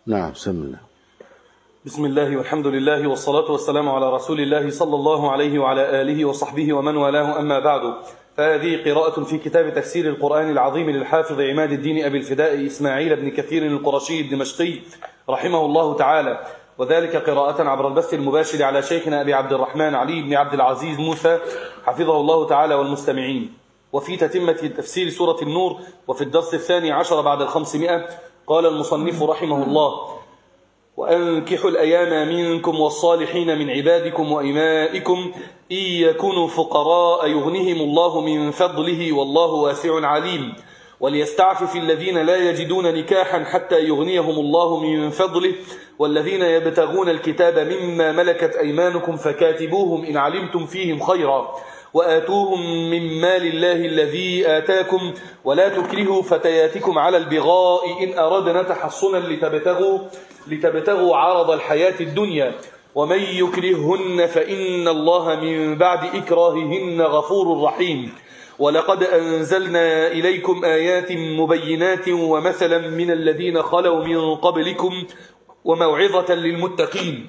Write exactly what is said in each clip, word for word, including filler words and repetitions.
نعم. بسم الله. بسم الله والحمد لله والصلاة والسلام على رسول الله صلى الله عليه وعلى آله وصحبه ومن والاه، أما بعد، فهذه قراءة في كتاب تفسير القرآن العظيم للحافظ عماد الدين أبي الفداء إسماعيل بن كثير القرشي الدمشقي رحمه الله تعالى، وذلك قراءة عبر البث المباشر على شيخنا أبي عبد الرحمن علي بن عبد العزيز موسى حفظه الله تعالى والمستمعين. وفي تتمة تفسير سورة النور وفي الدرس الثاني عشر بعد الخمسمائة قال المصنف رحمه الله: وأنكحوا الأيام منكم والصالحين من عبادكم وإمائكم إن يكونوا فقراء يغنهم الله من فضله والله واسع عليم، وليستعفف الذين لا يجدون نكاحا حتى يغنيهم الله من فضله، والذين يبتغون الكتاب مما ملكت أيمانكم فكاتبوهم إن علمتم فيهم خيرا، وآتوهم من مال الله الذي آتاكم، ولا تكرهوا فتياتكم على البغاء إن أردنا تحصنا لتبتغوا, لتبتغوا عرض الحياة الدنيا، ومن يكرههن فإن الله من بعد إكراههن غفور رحيم. ولقد أنزلنا إليكم آيات مبينات ومثلا من الذين خلوا من قبلكم وموعظة للمتقين.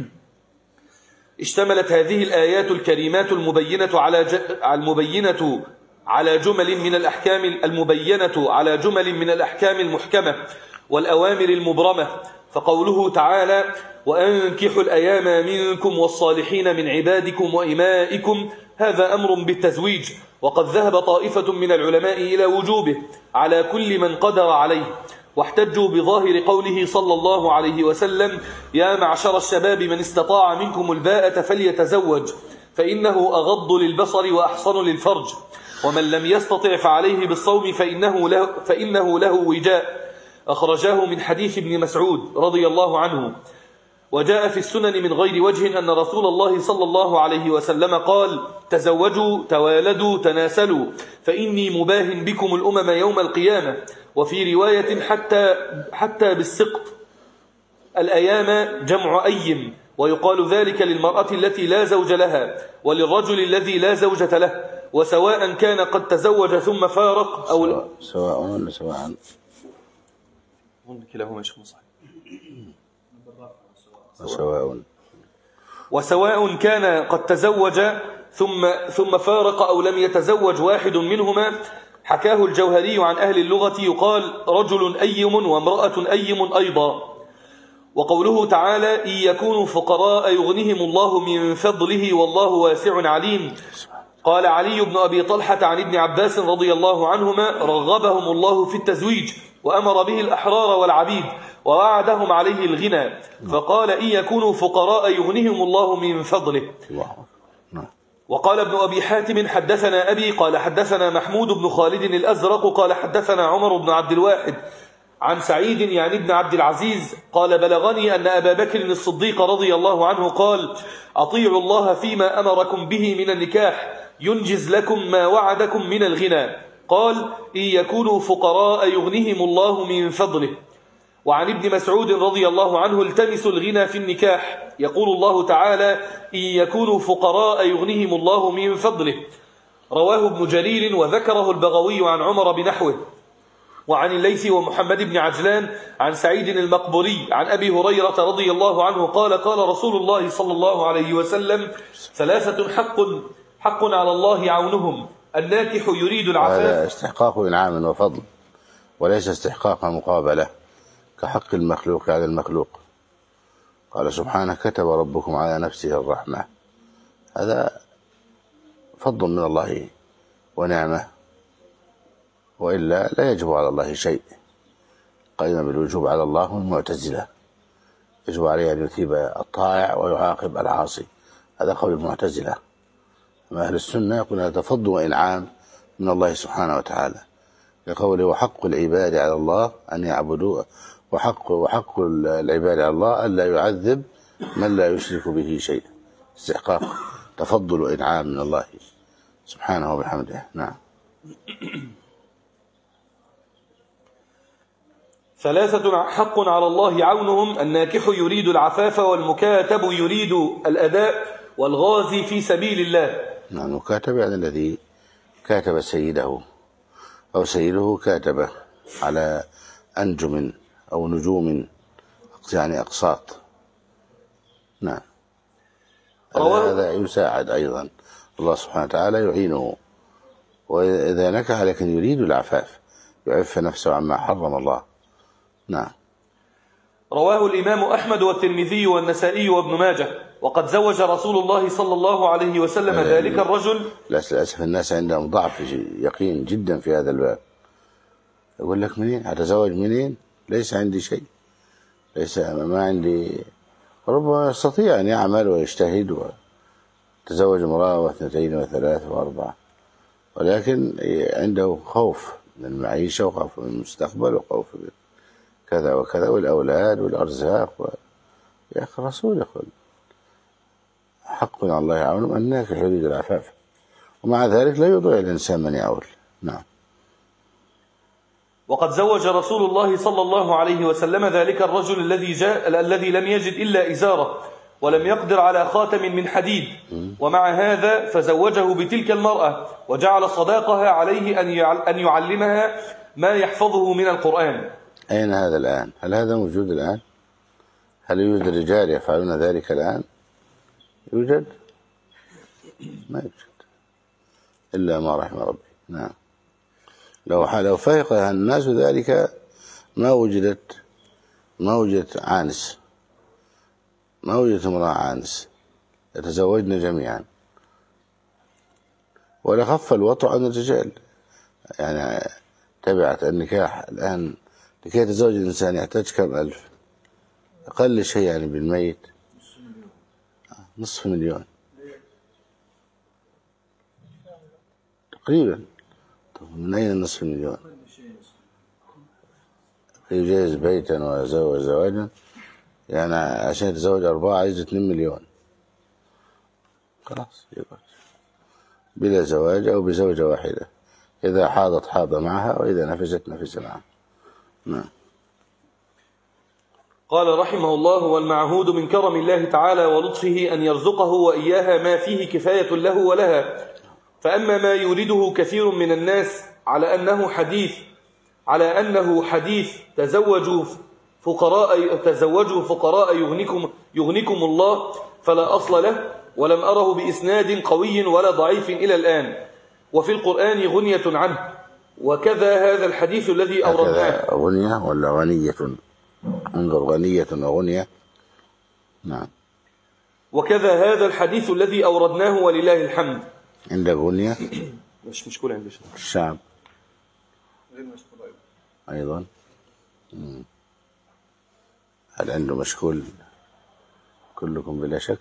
اشتملت هذه الآيات الكريمات المبينة على المبينة على جمل من الأحكام المبينة على جمل من الأحكام المحكمة والأوامر المبرمة. فقوله تعالى: وأنكحوا الأيام منكم والصالحين من عبادكم وإمائكم، هذا أمر بالتزويج، وقد ذهب طائفة من العلماء إلى وجوبه على كل من قدر عليه، واحتجوا بظاهر قوله صلى الله عليه وسلم: يا معشر الشباب من استطاع منكم الباءة فليتزوج فإنه أغض للبصر وأحصن للفرج، ومن لم يستطع فعليه بالصوم فإنه له, فإنه له وجاء. أخرجاه من حديث ابن مسعود رضي الله عنه. وجاء في السنن من غير وجه أن رسول الله صلى الله عليه وسلم قال: تزوجوا توالدوا تناسلوا فإني مباهن بكم الأمم يوم القيامة. وفي رواية حتى, حتى بالسقط. الأيام جمع أيم، ويقال ذلك للمرأة التي لا زوج لها وللرجل الذي لا زوجة له، وسواء كان قد تزوج ثم فارق أو سواء ولا سواء كلاهما يا شيخ مصحف وسواء وسواء كان قد تزوج ثم ثم فارق أو لم يتزوج واحد منهما. حكاه الجوهري عن أهل اللغة، يقال رجل أيم وامرأة أيم أيضا. وقوله تعالى: إن يكونوا فقراء يغنهم الله من فضله والله واسع عليم. قال علي بن أبي طلحة عن ابن عباس رضي الله عنهما: رغبهم الله في التزويج وأمر به الأحرار والعبيد ووعدهم عليه الغنى، فقال: إن يكونوا فقراء يغنهم الله من فضله. وقال ابن أبي حاتم: حدثنا أبي قال حدثنا محمود بن خالد الأزرق قال حدثنا عمر بن عبد الواحد عن سعيد يعني ابن عبد العزيز قال: بلغني أن أبا بكر الصديق رضي الله عنه قال: أطيعوا الله فيما أمركم به من النكاح ينجز لكم ما وعدكم من الغنى. قال: إن يكونوا فقراء يغنهم الله من فضله. وعن ابن مسعود رضي الله عنه: التمسوا الغنى في النكاح، يقول الله تعالى: إن يكونوا فقراء يغنهم الله من فضله. رواه ابن جرير وذكره البغوي عن عمر بنحوه. وعن الليث ومحمد بن عجلان عن سعيد المقبري عن أبي هريرة رضي الله عنه قال: قال رسول الله صلى الله عليه وسلم: ثلاثة حق حق على الله عونهم، الناكح يريد العفاف. هذا استحقاق إنعام وفضل وليس استحقاق مقابلة كحق المخلوق على المخلوق. قال سبحانه: كتب ربكم على نفسه الرحمة. هذا فضل من الله ونعمة، وإلا لا يجب على الله شيء. قائما بالوجوب على الله المعتزلة، يجب عليه أن يثيب الطائع ويعاقب العاصي، هذا قول المعتزلة. أما أهل السنة يقول هذا فضل وإنعام من الله سبحانه وتعالى، لقوله: وحق العباد على الله أن يعبدوا، وحق, وحق العباد على الله ألا يعذب من لا يشرك به شيئا. استحقاق تفضل وإنعام من الله سبحانه وبحمده. نعم. ثلاثة حق على الله عونهم، الناكح يريد العفاف، والمكاتب يريد الأداء، والغازي في سبيل الله. نعم. المكاتب يعني الذي كاتب سيده أو سيده كاتبه على أنجم أو نجوم يعني أقساط. نعم. هذا يساعد أيضا، الله سبحانه وتعالى يعينه. وإذا نكح لكن يريد العفاف، يعف نفسه عما حرم الله. نعم. رواه الإمام أحمد والترمذي والنسائي وابن ماجه. وقد زوج رسول الله صلى الله عليه وسلم ذلك الرجل. للأسف الناس عندهم ضعف يقين جدا في هذا الباب. يقول لك منين أتزوج، منين، ليس عندي شيء، ليس ما عندي. ربما يستطيع أن يعمل ويجتهد ويتزوج امرأة واثنتين وثلاث وأربعة، ولكن عنده خوف من المعيشة وخوف من المستقبل وخوف من كذا وكذا والأولاد والأرزاق و... يا أخي الرسول يقول حق على الله يعاونهم أن ناكح يريد العفاف، ومع ذلك لا يضيع الإنسان من يعول. نعم. وقد زوج رسول الله صلى الله عليه وسلم ذلك الرجل الذي جاء الذي لم يجد إلا إزارة ولم يقدر على خاتم من حديد، ومع هذا فزوجه بتلك المرأة وجعل صداقها عليه أن يعلمها ما يحفظه من القرآن. أين هذا الآن؟ هل هذا موجود الآن؟ هل يوجد رجال يفعلون ذلك الآن؟ يوجد؟ ما يوجد إلا ما رحم ربي. نعم. لو لو فاق الناس ذلك ما وجدت ما وجدت عانس، ما وجدت امرأة عانس، يتزوجن جميعا، ولا خف الوطء عن الرجال. يعني تبعت النكاح الآن لكي يتزوج الإنسان يحتاج كم ألف، أقل شيء يعني بالميت نصف مليون تقريبا. طب من أين نصف مليون؟ يجهز بيتا ويزوج زواجا، يعني عشان يتزوج أربعة عايز اتنين مليون. خلاص يبقى بلا زواج أو بزوجة واحدة، إذا حاضت حاض معها وإذا نفست نفس معها. نعم. قال رحمه الله: والمعهود من كرم الله تعالى ولطفه أن يرزقه وإياها ما فيه كفاية له ولها. فأما ما يورده كثير من الناس على أنه حديث على أنه حديث تزوجوا فقراء تزوجوا فقراء يغنيكم يغنيكم الله، فلا أصل له، ولم أره بإسناد قوي ولا ضعيف إلى الآن، وفي القرآن غنية عنه. وكذا هذا الحديث الذي أوردناه. غنية ولا غنية؟ انظر، غنية وغنية. نعم. وكذا هذا الحديث الذي أوردناه ولله الحمد. عندك غنية؟ مش مشكول عندي الشعب أيضا. مم. هل عنده مشكول؟ كلكم بلا شك.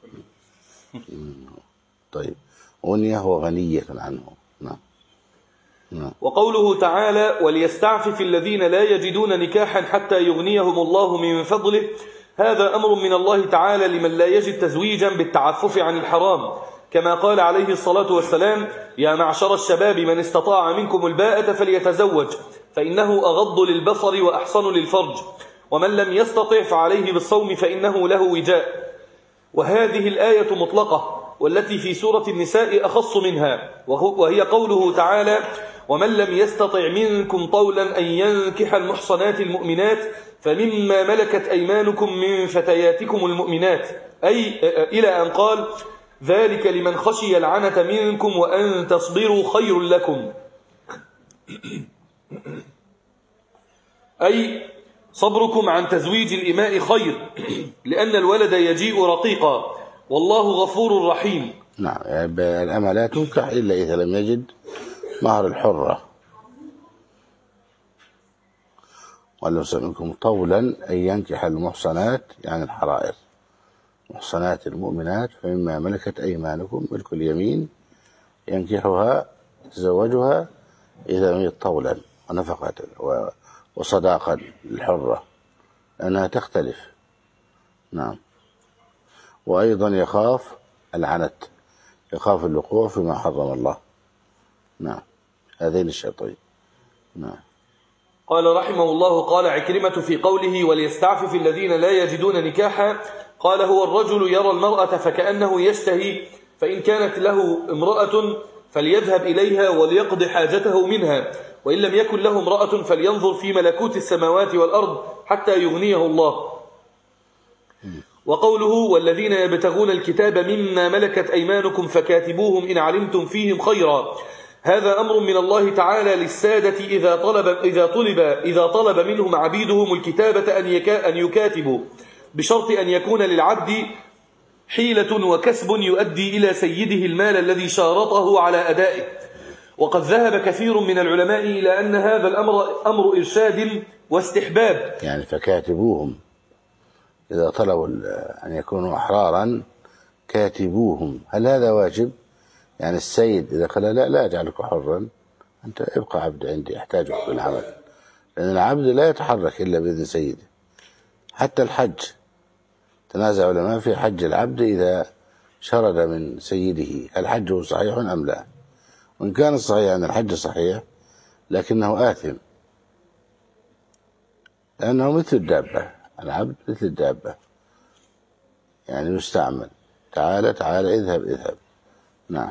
طيب، غنية وغنية عنه. نعم. نعم. وقوله تعالى: وليستعفف الذين لا يجدون نكاحا حتى يغنيهم الله من فضله، هذا أمر من الله تعالى لمن لا يجد تزويجا بالتعفف عن الحرام، كما قال عليه الصلاة والسلام: يا معشر الشباب من استطاع منكم الباءة فليتزوج فإنه أغض للبصر وأحصن للفرج، ومن لم يستطع فعليه بالصوم فإنه له وجاء. وهذه الآية مطلقة، والتي في سورة النساء أخص منها، وهي قوله تعالى: ومن لم يستطع منكم طولا أن ينكح المحصنات المؤمنات فمما ملكت أيمانكم من فتياتكم المؤمنات، أي إلى أن قال: ذلك لمن خشي العنة منكم وأن تصبروا خير لكم، أي صبركم عن تزويج الإماء خير، لأن الولد يجيء رقيقا، والله غفور رحيم. نعم. الأمة لا تنكح إلا إذا لم يجد مهر الحرة. ولو منكم طولا أن ينكح المحصنات يعني الحرائر، محصنات المؤمنات، فمما ملكت أيمانكم، ملك اليمين، ينكحها يتزوجها إذا لم يجد طولا ونفقة وصداقا للحرة، لأنها تختلف. نعم. وأيضا يخاف العنت، يخاف الوقوع فيما حرم الله. نعم. هذين الشرطين. نعم. قال رحمه الله: قال عكرمة في قوله: وليستعفف الذين لا يجدون نكاحا، قال: هو الرجل يرى المرأة فكأنه يشتهي، فإن كانت له امرأة فليذهب إليها وليقض حاجته منها، وإن لم يكن له امرأة فلينظر في ملكوت السماوات والأرض حتى يغنيه الله. وقوله والذين يبتغون الكتاب مما ملكت أيمانكم فكاتبوهم إن علمتم فيهم خيرا، هذا أمر من الله تعالى للسادة إذا طلب, إذا طلب, إذا طلب منهم عبيدهم الكتابة أن يكاتبوا، بشرط أن يكون للعبد حيلة وكسب يؤدي إلى سيده المال الذي شارطه على أدائه. وقد ذهب كثير من العلماء إلى أن هذا الأمر أمر إرشاد واستحباب. يعني فكاتبوهم إذا طلبوا أن يكونوا أحرارا كاتبوهم، هل هذا واجب؟ يعني السيد إذا قال لا لا أجعلك حرا، أنت ابقى عبد عندي أحتاجك بالعمل، لأن العبد لا يتحرك إلا بإذن سيده. حتى الحج تنازع علماء في حج العبد إذا شرد من سيده هل حجه صحيح أم لا. وإن كان الصحيح أن الحج صحيح لكنه آثم، لأنه مثل الدابة، العبد مثل الدابة يعني يستعمل، تعالى تعالى اذهب اذهب. نعم.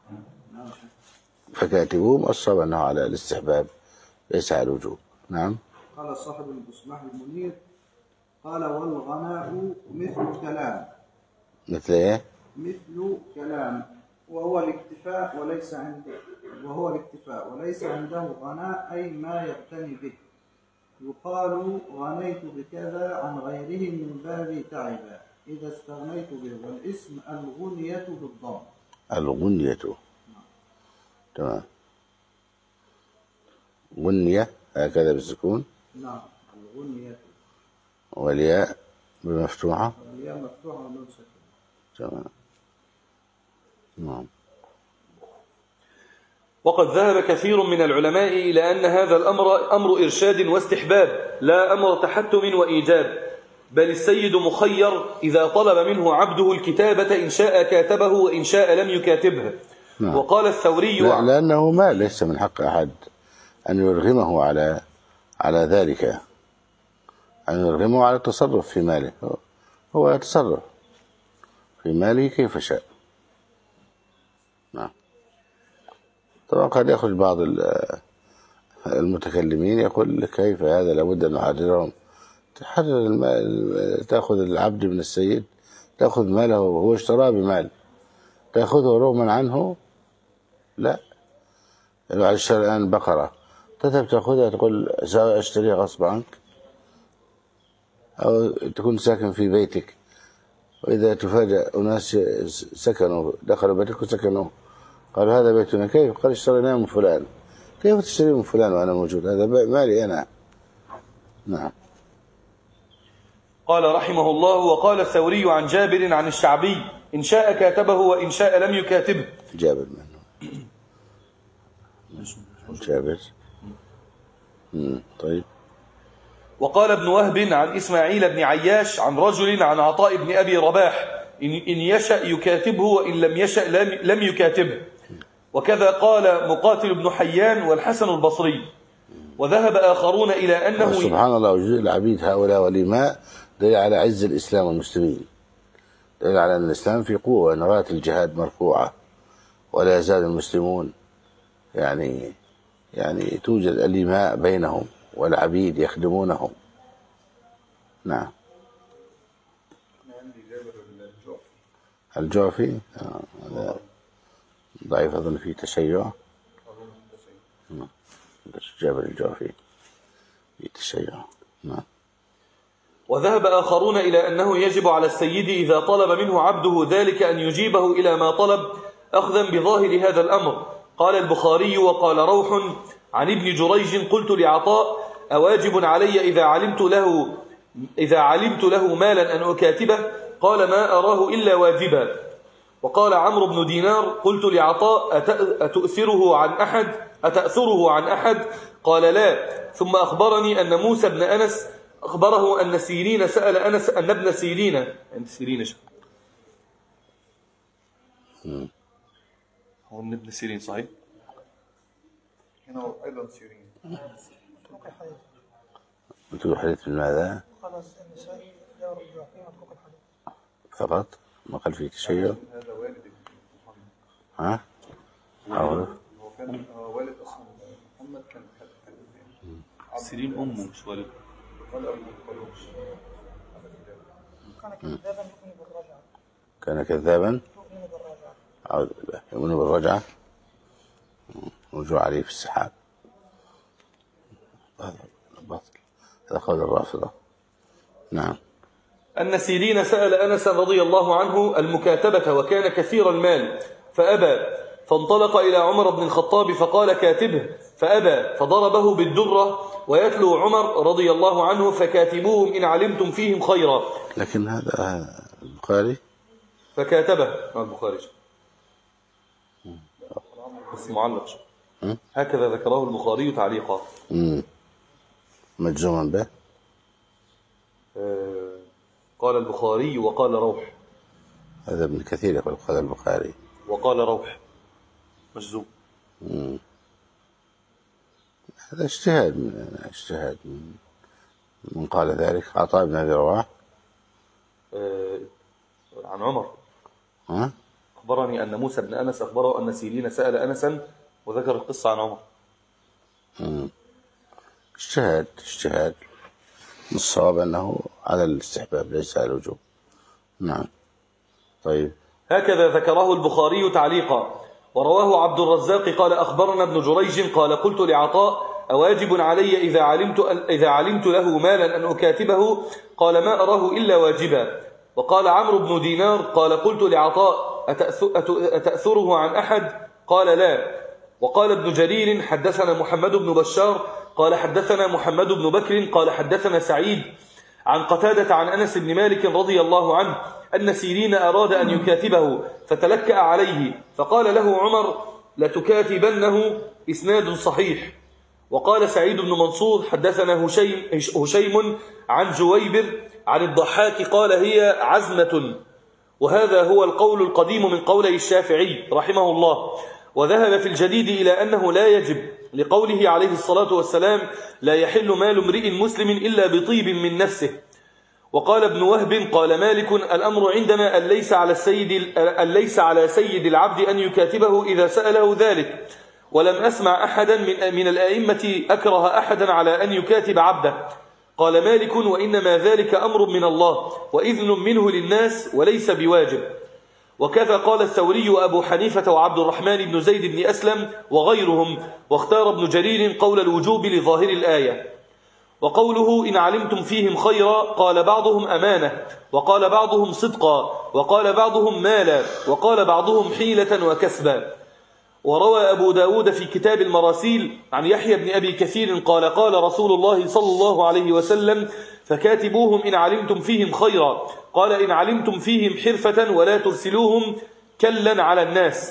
فكاتبوهم الصواب أنه على الاستحباب ليس على الوجوب. نعم. قال صاحب المصباح المنير قال والغناء مثل كلام. مثل ايه؟ مثل كلام وهو الاكتفاء وليس عنده وهو الاكتفاء وليس عنده غناء أي ما يغتني به. يقال غنيت بكذا عن غيره من باب تعبا إذا استغنيت به، والاسم الغنية بالضم. الغنية. تمام. غنية هكذا بالسكون. نعم الغنية. والياء بمفتوحة. والياء مفتوحة ونون ساكنة. تمام. نعم. وقد ذهب كثير من العلماء إلى أن هذا الأمر أمر إرشاد واستحباب لا أمر تحتم وإيجاب، بل السيد مخير إذا طلب منه عبده الكتابة إن شاء كاتبه وإن شاء لم يكاتبها. نعم. وقال الثوري لا لأنه ما ليس من حق أحد أن يرغمه على على ذلك، أن يرغمه على التصرف في ماله، هو يتصرف في ماله كيف شاء. نعم. طبعا قد يخرج بعض المتكلمين يقول كيف هذا، لابد أن نحررهم. تحرر المال، تأخذ العبد من السيد، تأخذ ماله وهو اشتراه بمال، تأخذه رغما عنه؟ لا. لو على الشارع الآن بقرة تذهب تأخذها تقول سأشتريها غصب عنك، أو تكون ساكن في بيتك وإذا تفاجأ أناس سكنوا دخلوا بيتك وسكنوا قالوا هذا بيتنا، كيف؟ قال اشتريناه من فلان. كيف تشتري من فلان وأنا موجود؟ هذا مالي أنا. نعم. قال رحمه الله وقال الثوري عن جابر عن الشعبي إن شاء كاتبه وإن شاء لم يكاتبه. جابر من جابر. طيب. وقال ابن وهب عن إسماعيل بن عياش عن رجل عن عطاء بن أبي رباح إن يشأ يكاتبه وإن لم يشأ لم يكاتبه. وكذا قال مقاتل بن حيان والحسن البصري. وذهب آخرون إلى أنه سبحان الله وجود العبيد هؤلاء والإماء دليل على عز الإسلام والمسلمين، دليل على أن الإسلام في قوة وأن راية الجهاد مرفوعة ولا يزال المسلمون يعني يعني توجد الإماء بينهم والعبيد يخدمونهم. نعم. الجعفي هذا ضعيف أظن في تشيع. جابر الجعفي في تشيع. نعم. وذهب آخرون إلى أنه يجب على السيد إذا طلب منه عبده ذلك أن يجيبه إلى ما طلب أخذا بظاهر هذا الأمر. قال البخاري وقال روح عن ابن جريج قلت لعطاء أواجب علي إذا علمت له إذا علمت له مالا أن أكاتبه؟ قال ما أراه إلا واجبا. وقال عمرو بن دينار قلت لعطاء أتأثره عن أحد أتأثره عن أحد؟ قال لا. ثم أخبرني أن موسى بن أنس أخبره أن سيرين سأل أنس أن ابن سيرين أنت سيرين شو هو من ابن سيرين صحيح؟ هنا أيضا سيرين. أنتوا حديث ماذا؟ خلاص النسائي لا يرجع فيه مطلوق الحديث فقط ما قال فيه تشيع. هذا والد محمد. ها؟ هو كان والد أصلا محمد كان سيرين أمه مش والد. كان كذابا يؤمن بالرجعة. كان كذابا يؤمن بالرجعة. أعوذ بالله. يؤمن بالرجعة. رجوع عليه في السحاب. هذا باطل. هذا قول الرافضة. نعم. أن سيرين سأل أنس رضي الله عنه المكاتبة وكان كثير المال فأبى، فانطلق إلى عمر بن الخطاب فقال كاتبه فأبى، فضربه بالدرة ويتلو عمر رضي الله عنه فكاتبوهم إن علمتم فيهم خيرا. لكن هذا البخاري فكاتبه مع البخاري بس معلق هكذا ذكره البخاري تعليقا. مجزوما به. آه قال البخاري وقال روح. هذا ابن كثير يقول قال البخاري وقال روح مجزوم. مم. هذا اجتهاد من اجتهاد من, من قال ذلك. عطاء بن ابي رواح آه عن عمر ها؟ أخبرني أن موسى بن أنس أخبره أن سيرين سأل أنسا وذكر القصة عن عمر. مم. اجتهاد اجتهاد. الصواب أنه على الاستحباب ليس على الوجوب. نعم. طيب. هكذا ذكره البخاري تعليقا. ورواه عبد الرزاق قال أخبرنا ابن جريج قال قلت لعطاء أواجب علي إذا علمت, إذا علمت له مالا أن أكاتبه؟ قال ما أراه إلا واجبا. وقال عمرو بن دينار قال قلت لعطاء أتأثره عن أحد؟ قال لا. وقال ابن جرير حدثنا محمد بن بشار قال حدثنا محمد بن بكر قال حدثنا سعيد عن قتادة عن أنس بن مالك رضي الله عنه أن سيرين أراد أن يكاتبه فتلكأ عليه فقال له عمر لتكاتبنه إسناد صحيح. وقال سعيد بن منصور حدثنا هشيم, هشيم عن جويبر عن الضحاك قال هي عزمة، وهذا هو القول القديم من قولي الشافعي رحمه الله. وذهب في الجديد إلى أنه لا يجب لقوله عليه الصلاة والسلام لا يحل مال امرئ مسلم إلا بطيب من نفسه. وقال ابن وهب قال مالك الأمر عندنا أن ليس على السيد أن ليس على سيد العبد أن يكاتبه إذا سأله ذلك، ولم أسمع أحدا من من الأئمة أكره أحدا على أن يكاتب عبده. قال مالك وإنما ذلك أمر من الله وإذن منه للناس وليس بواجب. وكذا قال الثوري وأبو حنيفة وعبد الرحمن بن زيد بن أسلم وغيرهم. واختار ابن جرير قول الوجوب لظاهر الآية. وقوله إن علمتم فيهم خيرا قال بعضهم أمانة، وقال بعضهم صدقا، وقال بعضهم مالا، وقال بعضهم حيلة وكسبا. وروى أبو داود في كتاب المراسيل عن يحيى بن أبي كثير قال قال رسول الله صلى الله عليه وسلم فكاتبوهم إن علمتم فيهم خيرا. قال إن علمتم فيهم حرفة ولا ترسلوهم كلا على الناس.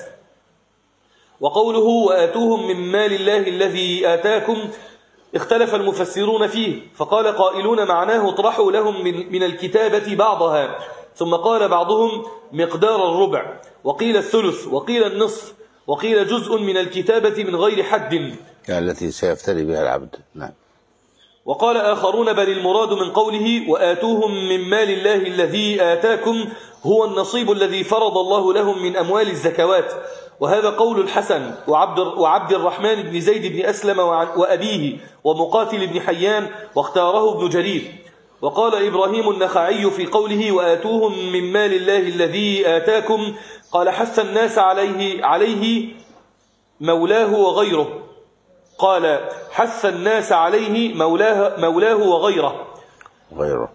وقوله وآتوهم من مال الله الذي آتاكم اختلف المفسرون فيه، فقال قائلون معناه اطرحوا لهم من, من الكتابة بعضها، ثم قال بعضهم مقدار الربع، وقيل الثلث، وقيل النصف، وقيل جزء من الكتابة من غير حد التي سيفتري بها العبد. نعم. وقال آخرون بل المراد من قوله وآتوهم من مال الله الذي آتاكم هو النصيب الذي فرض الله لهم من أموال الزكوات. وهذا قول الحسن وعبد, وعبد الرحمن بن زيد بن أسلم وأبيه ومقاتل بن حيان، واختاره ابن جرير. وقال إبراهيم النخعي في قوله وآتوهم من مال الله الذي آتاكم قال حث الناس عليه, عليه مولاه وغيره. قال حث الناس عليه مولاه, مولاه وغيره غيره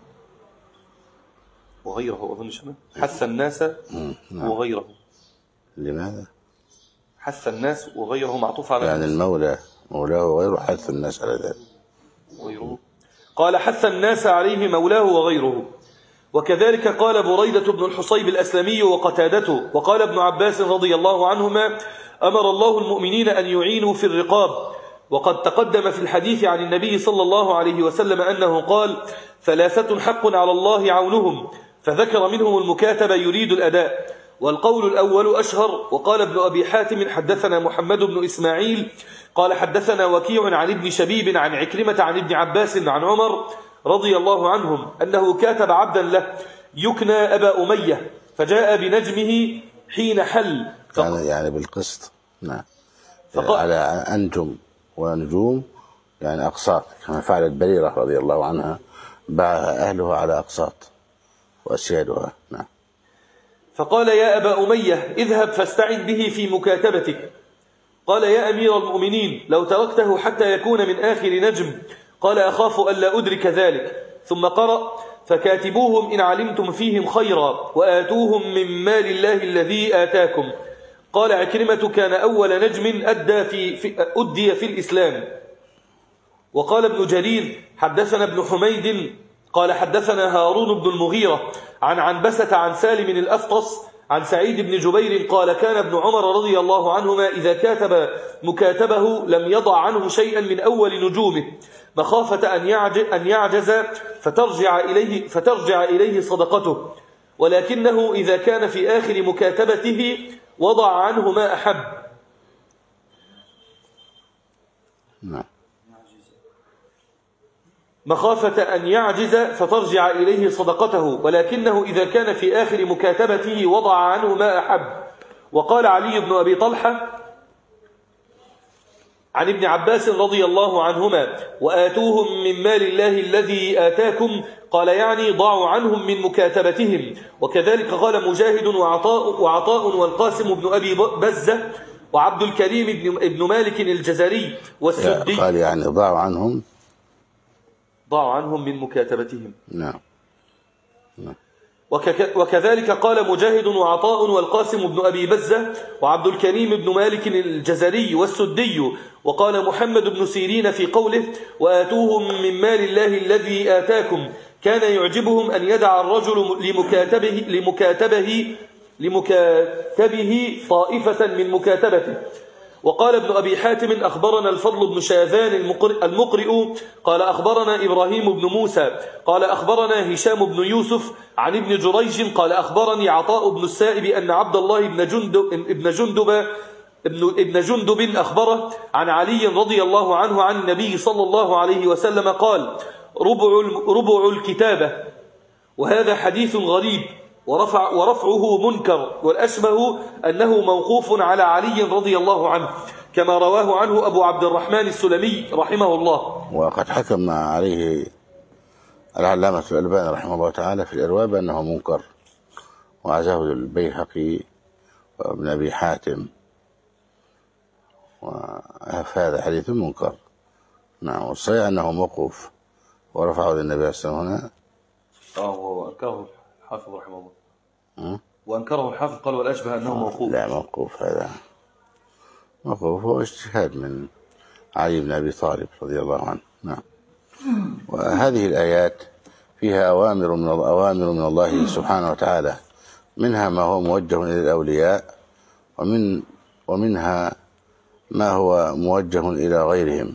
وغيره أظن شنو حث الناس وغيره. لماذا حث الناس وغيره معطوف على يعني المولى مولاه وغيره حث الناس على ذلك وغيره. قال حث الناس عليه مولاه وغيره. وكذلك قال بريدة بن الحصيب الأسلمي وقتادته. وقال ابن عباس رضي الله عنهما أمر الله المؤمنين أن يعينوا في الرقاب. وقد تقدم في الحديث عن النبي صلى الله عليه وسلم أنه قال ثلاثة حق على الله عونهم، فذكر منهم المكاتب يريد الأداء. والقول الأول أشهر. وقال ابن أبي حاتم حدثنا محمد بن إسماعيل قال حدثنا وكيع عن ابن شبيب عن عكرمة عن ابن عباس عن عمر رضي الله عنهم أنه كاتب عبدا له يكنى أبا أمية فجاء بنجمه حين حل فق... يعني, يعني بالقسط. نعم. فق... على أنجم ونجوم يعني أقساط كما فعلت بريرة رضي الله عنها باعها أهلها على أقساط وأسيادها. نعم. فقال يا أبا أمية اذهب فاستعن به في مكاتبتك. قال يا أمير المؤمنين لو تركته حتى يكون من آخر نجم. قال أخاف ألا أدرك ذلك. ثم قرأ فكاتبوهم إن علمتم فيهم خيرا وآتوهم من مال الله الذي آتاكم. قال عكرمة كان أول نجم أدى في, في, أدي في الإسلام. وقال ابن جرير حدثنا ابن حميد قال حدثنا هارون بن المغيرة عن عنبسة عن سالم الأفطس عن سعيد بن جبير قال كان ابن عمر رضي الله عنهما إذا كاتب مكاتبه لم يضع عنه شيئا من أول نجومه مخافة أن يعجز فترجع إليه, فترجع إليه صدقته، ولكنه إذا كان في آخر مكاتبته وضع عنه ما أحب. نعم. مخافة أن يعجز فترجع إليه صدقته، ولكنه إذا كان في آخر مكاتبته وضع عنه ما أحب. وقال علي بن أبي طلحة عن ابن عباس رضي الله عنهما وآتوهم من مال الله الذي آتاكم، قال يعني ضعوا عنهم من مكاتبتهم. وكذلك قال مجاهد وعطاء, وعطاء والقاسم بن أبي بزة وعبد الكريم بن مالك الجزري والسدي. قال يعني ضعوا عنهم ضاعوا عنهم من مكاتبتهم. نعم. نعم. وكذلك قال مجاهد وعطاء والقاسم بن أبي بزة وعبد الكريم بن مالك الجزري والسدي. وقال محمد بن سيرين في قوله وآتوهم من مال الله الذي آتاكم كان يعجبهم أن يدع الرجل لمكاتبه, لمكاتبه, لمكاتبه طائفة من مكاتبته. وقال ابن أبي حاتم أخبرنا الفضل بن شاذان المقرئ قال أخبرنا إبراهيم بن موسى قال أخبرنا هشام بن يوسف عن ابن جريج قال أخبرني عطاء بن السائب أن عبد الله بن جندب ابن جندب ابن, ابن جندب أخبره عن علي رضي الله عنه عن النبي صلى الله عليه وسلم قال ربع, ربع الكتابة. وهذا حديث غريب ورفع ورفعه منكر، والأشبه أنه موقوف على علي رضي الله عنه كما رواه عنه أبو عبد الرحمن السلمي رحمه الله. وقد حكم عليه العلامة الألباني رحمه الله تعالى في الإرواء بأنه منكر، وعزاه البيهقي وابن أبي حاتم، وهذا حديث منكر. نعم. والصحيح أنه موقوف ورفعه للنبي صلى الله عليه وسلم هنا. اه وأنكره الحافظ رحمه الله. م? وأنكره الحافظ قال والأشبه أنه موقوف. لا موقوف، هذا موقوف هو اجتهاد من علي بن أبي طالب رضي الله عنه. نعم. وهذه الآيات فيها أوامر من أوامر من الله سبحانه وتعالى، منها ما هو موجه إلى الأولياء، ومن ومنها ما هو موجه إلى غيرهم.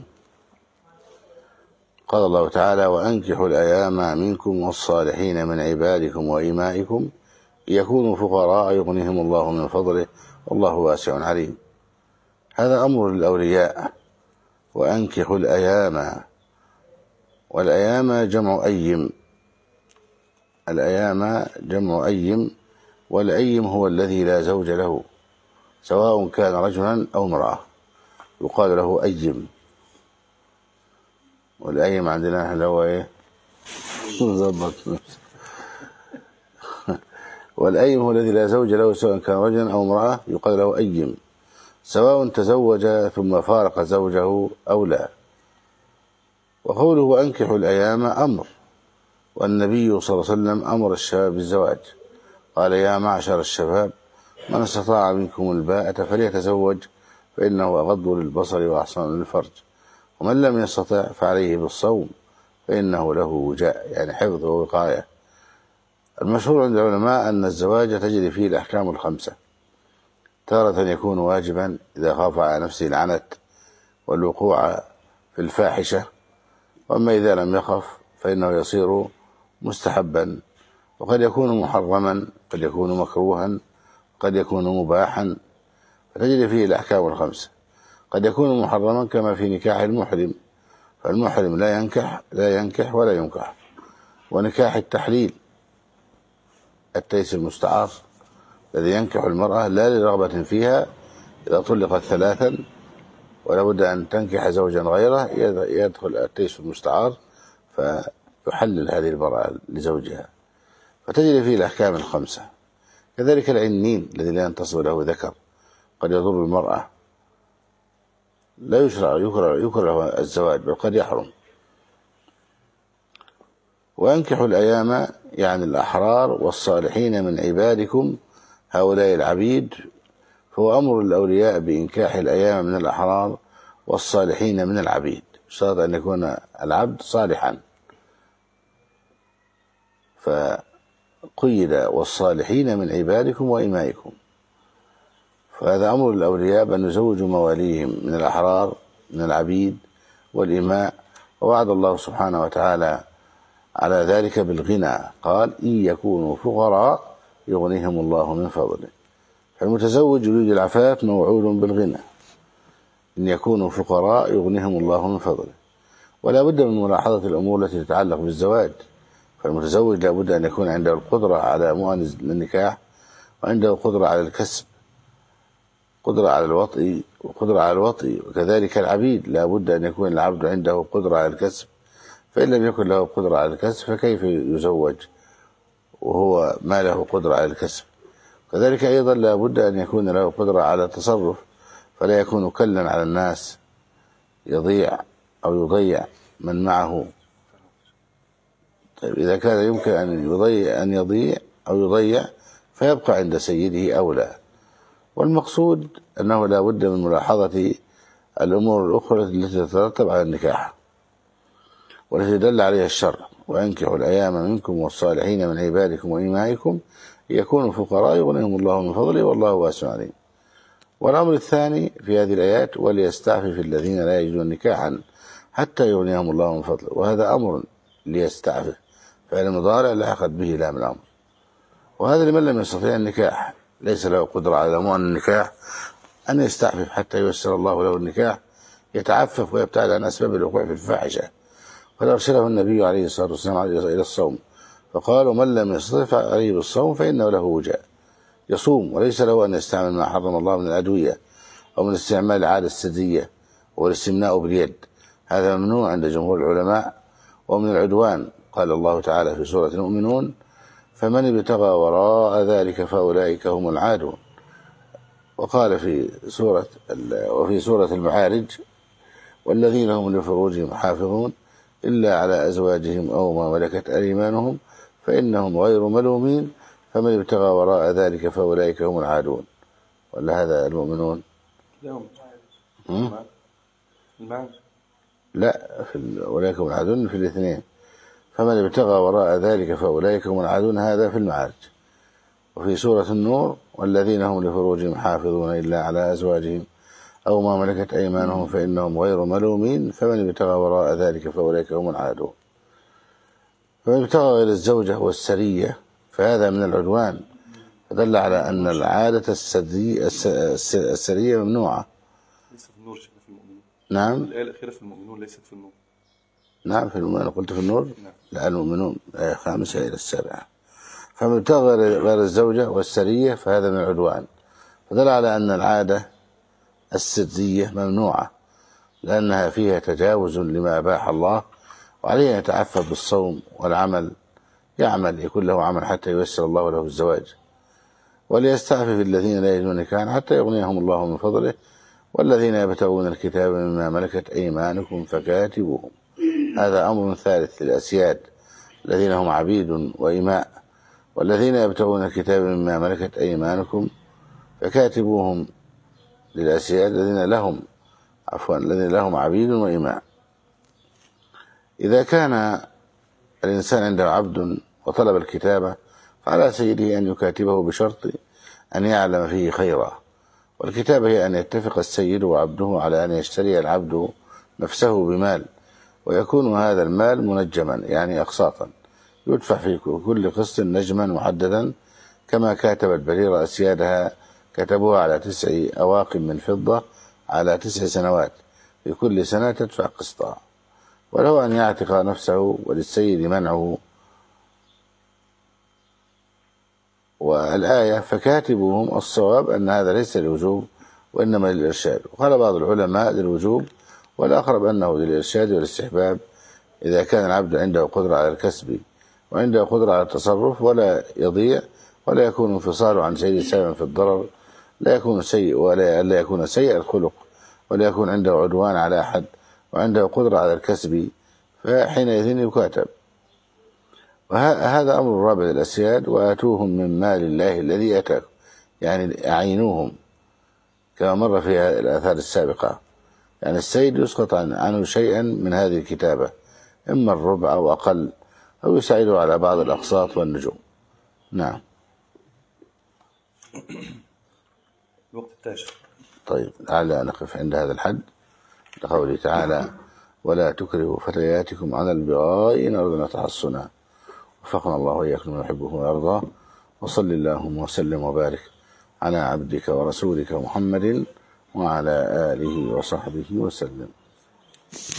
قال الله تعالى وأنكحوا الأيام منكم والصالحين من عبادكم وإمائكم يكونوا فقراء يغنيهم الله من فضله والله واسع عليم. هذا أمر للأولياء. وأنكحوا الأيام، والأيام جمع أيم، الأيام جمع أيم، والأيم هو الذي لا زوج له سواء كان رجلا أو امرأة يقال له أيم. والأيم عندنا احنا هو ايه والأيم هو الذي لا زوج له سواء كان رجلا أو امرأة يقال له أيم، سواء تزوج ثم فارق زوجه أو لا. وقوله وأنكحوا الأيام أمر، والنبي صلى الله عليه وسلم أمر الشباب بالزواج، قال يا معشر الشباب من استطاع منكم الباءة فليتزوج فإنه أغض للبصر وأحسن للفرج، ومن لم يستطع فعليه بالصوم فإنه له وجاء، يعني حفظ ووقاية. المشهور عند العلماء أن الزواج تجري فيه الأحكام الخمسة، تارة يكون واجبا إذا خاف على نفسه العنت والوقوع في الفاحشة، وأما إذا لم يخف فإنه يصير مستحبا، وقد يكون محرما، قد يكون مكروها، قد يكون مباحا، فتجري فيه الأحكام الخمسة. قد يكون محرما كما في نكاح المحرم، فالمحرم لا ينكح لا ينكح ولا ينكح. ونكاح التحليل التيس المستعار الذي ينكح المرأة لا لرغبة فيها إذا طلقت ثلاثا ولا بد أن تنكح زوجا غيره يدخل التيس المستعار فيحلل هذه المرأة لزوجها. فتجري فيه الأحكام الخمسة. كذلك العنين الذي لا ينتصب له ذكر قد يضر المرأة، لا يشرع يكره يكره الزواج بل قد يحرم. وأنكحوا الأيام يعني الأحرار والصالحين من عبادكم هؤلاء العبيد، فهو أمر الأولياء بإنكاح الأيام من الأحرار والصالحين من العبيد، شرط أن يكون العبد صالحا، فقيد والصالحين من عبادكم وإمائكم. فهذا أمر الأولياء بأن يزوجوا مواليهم من الأحرار من العبيد والإماء. ووعد الله سبحانه وتعالى على ذلك بالغنى، قال إن يكونوا فقراء يغنيهم الله من فضله. فالمتزوج يريد العفاف موعود بالغنى، إن يكونوا فقراء يغنيهم الله من فضله. ولا بد من ملاحظة الأمور التي تتعلق بالزواج. فالمتزوج لا بد أن يكون عنده القدرة على مؤن النكاح، وعنده قدرة على الكسب، قدرة على الوطء وقدرة على الوطء. وكذلك العبيد لا بد أن يكون العبد عنده قدرة على الكسب، فإن لم يكن له قدرة على الكسب فكيف يزوج وهو ما له قدرة على الكسب؟ كذلك أيضا لا بد أن يكون له قدرة على التصرف، فلا يكون كلا على الناس يضيع أو يضيع من معه. طيب إذا كان يمكن أن يضيع أن يضيع أو يضيع فيبقى عند سيده أولى. والمقصود أنه لا بد من ملاحظة الأمور الأخرى التي تترتب على النكاح والتي دل عليها الشرع. وأنكحوا الأيام منكم والصالحين من عبادكم وإمائكم يكونوا فقراء يغنيهم الله من فضله والله واسع عليم. والأمر الثاني في هذه الآيات وليستعفف الذين لا يجدون نكاحا حتى يغنيهم الله من فضله، وهذا أمر ليستعفف فعل مضارع لحقت به لام الأمر. وهذا لمن لم يستطيع النكاح ليس له قدرة على مؤن النكاح أن يستعفف حتى ييسر الله له النكاح، يتعفف ويبتعد عن أسباب الوقوع في الفاحشة. قد أرسله النبي عليه الصلاة والسلام إلى الصوم فقال ومن لم يستطع عليه بالصوم فإنه له وجاء، يصوم وليس له أن يستعمل ما حرم الله من الأدوية أو من استعمال العادة السدية والاستمناء باليد، هذا ممنوع عند جمهور العلماء. ومن العدوان قال الله تعالى في سورة المؤمنون فمن ابتغى وراء ذلك فأولئك هم العادون. وقال في سورة وفي سورة المعارج والذين هم لفروجهم حافظون إلا على أزواجهم أو ما ملكت أيمانهم فإنهم غير ملومين فمن ابتغى وراء ذلك فأولئك هم العادون. ولا هذا المؤمنون؟ لا في أولئك هم العادون في الاثنين، فمن ابتغى وراء ذلك فأولئك هم العادون هذا في المعارج. وفي سورة النور والذين هم لفروجهم حافظون إلا على أزواجهم أو ما ملكت أيمانهم فإنهم غير ملومين فمن ابتغى وراء ذلك فأولئك هم العادون. فمن ابتغى غير الزوجة والسرية فهذا من العدوان، فدل على أن العادة السرية ممنوعة. ليست في النور، في المؤمنون. نعم الآية الأخيرة في المؤمنون ليست في النور. نعم في المؤمنون، قلت في النور. نعم. لا المؤمنون الآية الخامسة إلى السابعة. فمن ابتغى غير الزوجة والسرية فهذا من العدوان، فدل على أن العادة السرية ممنوعة لأنها فيها تجاوز لما أباح الله، وعليه أن يتعفف بالصوم والعمل، يعمل يكون له عمل حتى ييسر الله له الزواج. وليستعفف الذين لا يجدون نكاحا حتى يغنيهم الله من فضله والذين يبتغون الكتاب مما ملكت أيمانكم فكاتبوهم. هذا أمر ثالث للأسياد الذين هم عبيد وإماء، والذين يبتغون الكتاب مما ملكت أيمانكم فكاتبوهم للأسياد الذين لهم عفوا الذين لهم عبيد وإماء. إذا كان الإنسان عنده عبد وطلب الكتابة فعلى سيده أن يكاتبه بشرط أن يعلم فيه خيرا. والكتابة هي أن يتفق السيد وعبده على أن يشتري العبد نفسه بمال، ويكون هذا المال منجما يعني أقساطا يدفع في كل قسط نجما محددا، كما كاتبت بريرة أسيادها كتبوها على تسع أواق من فضة على تسع سنوات في كل سنة تدفع قسطا، وله أن يعتق نفسه وللسيد منعه. والآية فكاتبوهم الصواب أن هذا ليس للوجوب وإنما للإرشاد، وقال بعض العلماء للوجوب والأقرب أنه للإرشاد والاستحباب إذا كان العبد عنده قدرة على الكسب وعنده قدرة على التصرف ولا يضيع، ولا يكون انفصاله عن سيد سببا في الضرر، لا يكون سيء ولا لا يكون سيء الخلق، ولا يكون عنده عدوان على أحد، وعنده قدرة على الكسب، فحينئذ يكاتب. وهذا أمر رابع الأسياد: وآتوهم من مال الله الذي آتاكم، يعني أعينوهم كما مر في الآثار السابقة. يعني السيد يسقط عنه شيئا من هذه الكتابة، إما الربع أو أقل، أو يساعده على بعض الأقساط والنجوم. نعم. الوقت التاجر. طيب، لعل نقف عند هذا الحد لقوله تعالى: ولا تكرهوا فتياتكم على البغاء إن أردنا تحصنا. وفقنا الله وإياكم من يحبه ويرضاه. وصل اللهم وسلم وبارك على عبدك ورسولك محمد وعلى آله وصحبه وسلم.